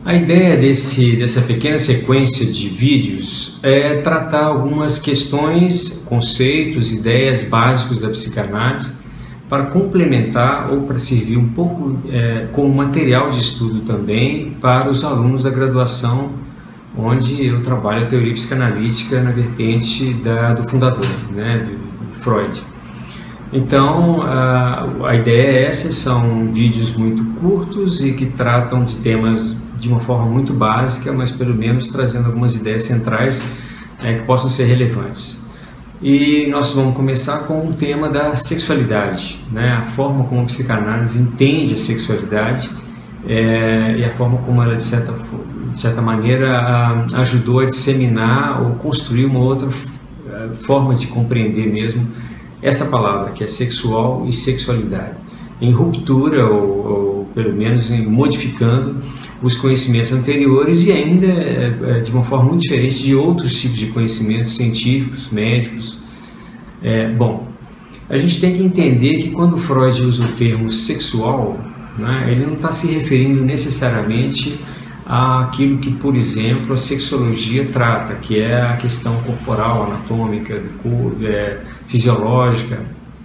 A ideia dessa pequena sequência de vídeos é tratar algumas questões, conceitos, ideias básicos da psicanálise para complementar ou para servir um pouco como material de estudo também para os alunos da graduação, onde eu trabalho a teoria psicanalítica na vertente do fundador, né, de Freud. Então, a ideia é essa, são vídeos muito curtos e que tratam de temas de uma forma muito básica, mas pelo menos trazendo algumas ideias centrais que possam ser relevantes. E nós vamos começar com o tema da sexualidade, né? A forma como a psicanálise entende a sexualidade e a forma como ela, de certa maneira, ajudou a disseminar ou construir uma outra forma de compreender mesmo essa palavra, que é sexual e sexualidade, em ruptura ou pelo menos modificando os conhecimentos anteriores e ainda de uma forma muito diferente de outros tipos de conhecimentos científicos, médicos. Bom, a gente tem que entender que quando Freud usa o termo sexual, né, ele não está se referindo necessariamente àquilo que, por exemplo, a sexologia trata, que é a questão corporal, anatômica, fisiológica.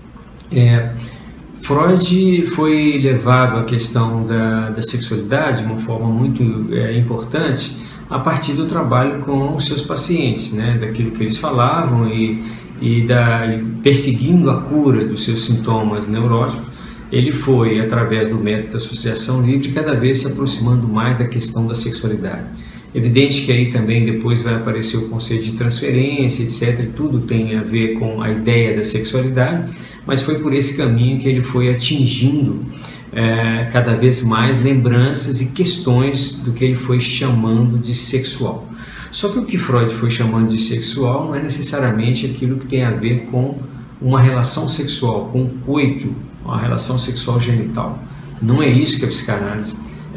Freud foi levado à questão da sexualidade de uma forma muito importante a partir do trabalho com os seus pacientes, né, daquilo que eles falavam e perseguindo a cura dos seus sintomas neuróticos. Ele foi, através do método da associação livre, cada vez se aproximando mais da questão da sexualidade. Evidente que aí também depois vai aparecer o conceito de transferência, etc. E tudo tem a ver com a ideia da sexualidade, mas foi por esse caminho que ele foi atingindo cada vez mais lembranças e questões do que ele foi chamando de sexual. Só que o que Freud foi chamando de sexual não é necessariamente aquilo que tem a ver com uma relação sexual, com um coito, uma relação sexual genital. Não é isso que a psicanálise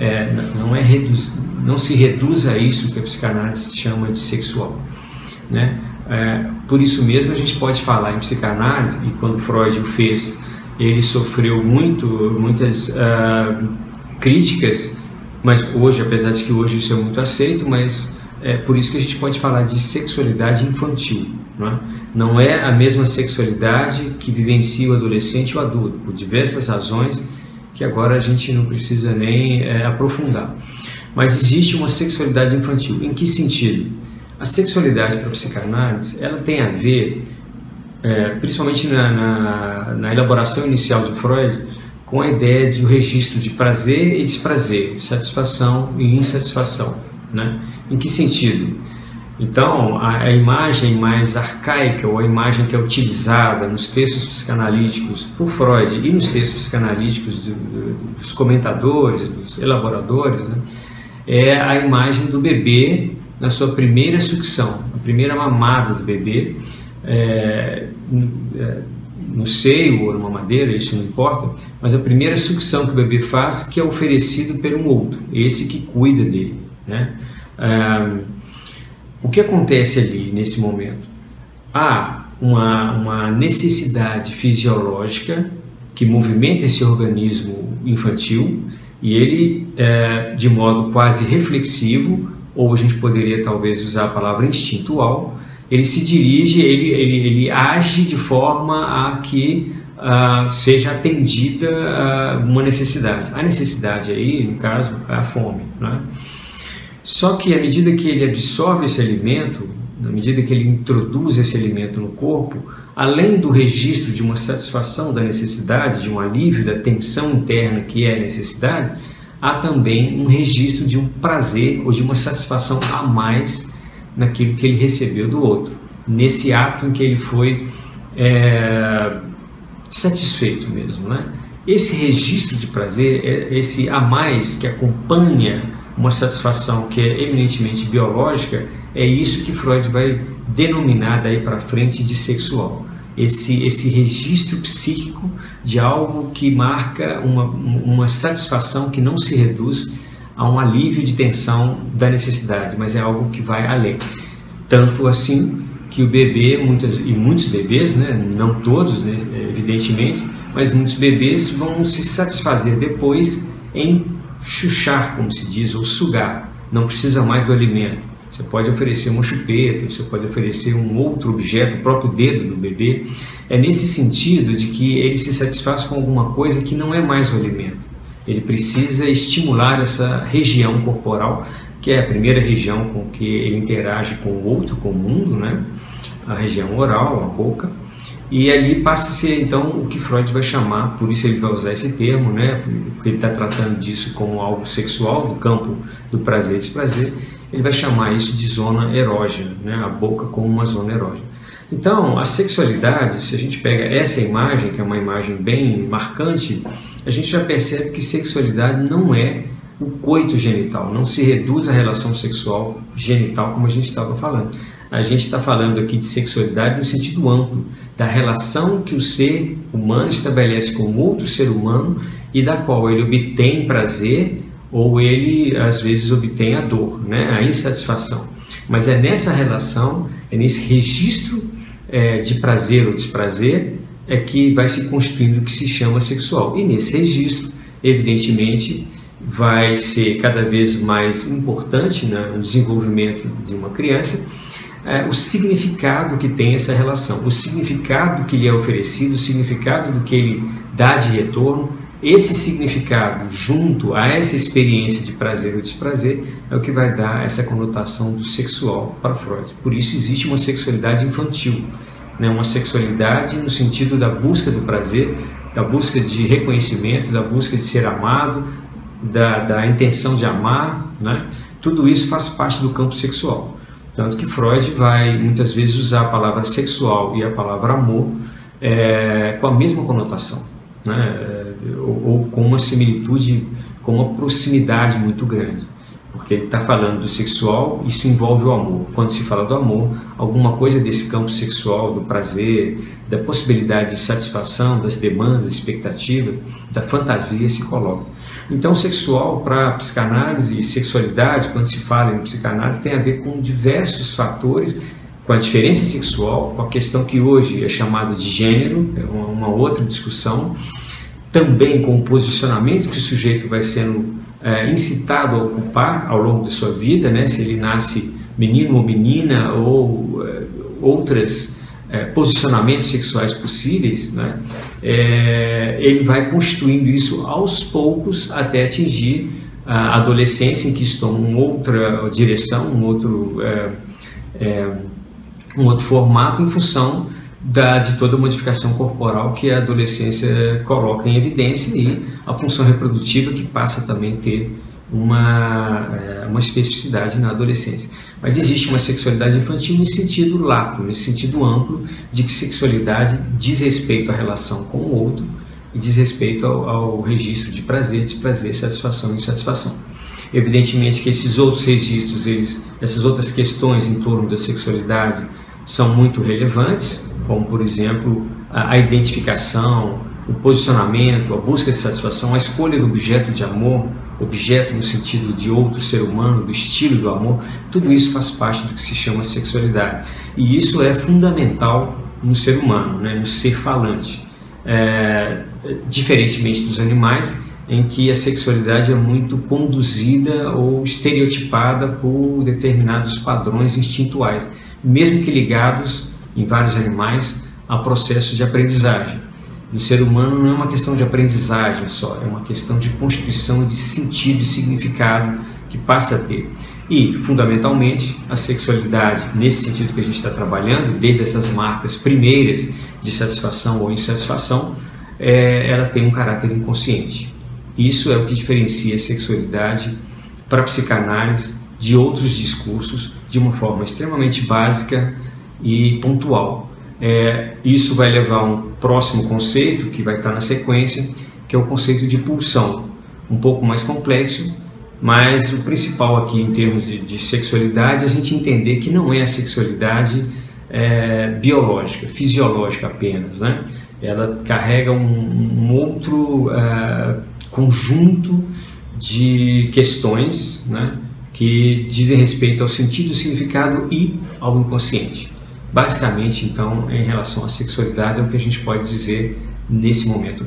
não se reduz a isso que a psicanálise chama de sexual, né? Por isso mesmo a gente pode falar em psicanálise, e quando Freud o fez, ele sofreu muitas críticas, mas hoje, apesar de que hoje isso é muito aceito, mas por isso que a gente pode falar de sexualidade infantil, né? Não é a mesma sexualidade que vivencia o adolescente e o adulto, por diversas razões que agora a gente não precisa nem aprofundar. Mas existe uma sexualidade infantil. Em que sentido? A sexualidade para a psicanálise, ela tem a ver, principalmente na elaboração inicial de Freud, com a ideia de um registro de prazer e desprazer, satisfação e insatisfação, né? Em que sentido? Então, a imagem mais arcaica, ou a imagem que é utilizada nos textos psicanalíticos por Freud e nos textos psicanalíticos dos comentadores, dos elaboradores, né, é a imagem do bebê na sua primeira sucção, a primeira mamada do bebê, no seio ou numa madeira, isso não importa, mas a primeira sucção que o bebê faz, que é oferecido por um outro, esse que cuida dele, né? O que acontece ali nesse momento? Há uma necessidade fisiológica que movimenta esse organismo infantil e ele, de modo quase reflexivo, ou a gente poderia talvez usar a palavra instintual, ele se dirige, ele age de forma a que seja atendida uma necessidade. A necessidade aí, no caso, é a fome, né? Só que à medida que ele absorve esse alimento, na medida que ele introduz esse alimento no corpo, além do registro de uma satisfação da necessidade, de um alívio da tensão interna que é a necessidade, há também um registro de um prazer ou de uma satisfação a mais naquilo que ele recebeu do outro, nesse ato em que ele foi satisfeito mesmo, né? Esse registro de prazer, esse a mais que acompanha uma satisfação que é eminentemente biológica, é isso que Freud vai denominar daí para frente de sexual. Esse registro psíquico de algo que marca uma satisfação que não se reduz a um alívio de tensão da necessidade, mas é algo que vai além. Tanto assim que o bebê, muitos bebês, né, não todos, né, evidentemente, mas muitos bebês vão se satisfazer depois em chuchar, como se diz, ou sugar. não precisa mais do alimento. Você pode oferecer uma chupeta, você pode oferecer um outro objeto, o próprio dedo do bebê. É nesse sentido de que ele se satisfaz com alguma coisa que não é mais o alimento. Ele precisa estimular essa região corporal, que é a primeira região com que ele interage com o outro, com o mundo, né? A região oral, a boca. E ali passa a ser, então, o que Freud vai chamar, por isso ele vai usar esse termo, né? Porque ele está tratando disso como algo sexual, do campo do prazer e desprazer. Ele vai chamar isso de zona erógena, né? A boca como uma zona erógena. Então, a sexualidade, se a gente pega essa imagem, que é uma imagem bem marcante, a gente já percebe que sexualidade não é o coito genital, não se reduz à relação sexual genital como a gente estava falando. A gente está falando aqui de sexualidade no sentido amplo, da relação que o ser humano estabelece com outro ser humano e da qual ele obtém prazer ou ele, às vezes, obtém a dor, né? A insatisfação. Mas é nessa relação, é nesse registro de prazer ou desprazer, é que vai se construindo o que se chama sexual. E nesse registro, evidentemente, vai ser cada vez mais importante, né, no desenvolvimento de uma criança, o significado que tem essa relação, o significado que lhe é oferecido, o significado do que ele dá de retorno. Esse significado, junto a essa experiência de prazer ou desprazer, é o que vai dar essa conotação do sexual para Freud. Por isso existe uma sexualidade infantil, né? Uma sexualidade no sentido da busca do prazer, da busca de reconhecimento, da busca de ser amado, da intenção de amar, né? Tudo isso faz parte do campo sexual. Tanto que Freud vai muitas vezes usar a palavra sexual e a palavra amor com a mesma conotação, né? Ou com uma similitude, com uma proximidade muito grande, porque ele está falando do sexual, isso envolve o amor. Quando se fala do amor, alguma coisa desse campo sexual, do prazer, da possibilidade de satisfação, das demandas, expectativas, da fantasia se coloca. Então, sexual para psicanálise e sexualidade, quando se fala em psicanálise, tem a ver com diversos fatores, com a diferença sexual, com a questão que hoje é chamada de gênero, é uma outra discussão, também com o posicionamento que o sujeito vai sendo incitado a ocupar ao longo de sua vida, né? Se ele nasce menino ou menina, ou outros posicionamentos sexuais possíveis, né? Ele vai construindo isso aos poucos até atingir a adolescência, em que isso toma uma outra direção, um outro formato, em função de toda a modificação corporal que a adolescência coloca em evidência, e a função reprodutiva, que passa também a ter uma especificidade na adolescência. Mas existe uma sexualidade infantil nesse sentido lato, nesse sentido amplo, de que sexualidade diz respeito à relação com o outro e diz respeito ao registro de prazer, desprazer, satisfação e insatisfação. Evidentemente que esses outros registros, essas outras questões em torno da sexualidade são muito relevantes, como, por exemplo, a identificação, o posicionamento, a busca de satisfação, a escolha do objeto de amor, objeto no sentido de outro ser humano, do estilo do amor. Tudo isso faz parte do que se chama sexualidade. E isso é fundamental no ser humano, né, no ser falante. Diferentemente dos animais, em que a sexualidade é muito conduzida ou estereotipada por determinados padrões instintuais, mesmo que ligados, em vários animais, a processos de aprendizagem. No ser humano não é uma questão de aprendizagem só, é uma questão de constituição de sentido e significado que passa a ter. E, fundamentalmente, a sexualidade, nesse sentido que a gente está trabalhando, desde essas marcas primeiras de satisfação ou insatisfação, ela tem um caráter inconsciente. Isso é o que diferencia a sexualidade para a psicanálise de outros discursos de uma forma extremamente básica e pontual. Isso vai levar a um próximo conceito que vai estar na sequência, que é o conceito de pulsão, um pouco mais complexo, mas o principal aqui em termos de sexualidade é a gente entender que não é a sexualidade biológica, fisiológica apenas, né? Ela carrega um outro conjunto de questões, né, que dizem respeito ao sentido, significado e ao inconsciente. Basicamente, então, em relação à sexualidade, é o que a gente pode dizer nesse momento.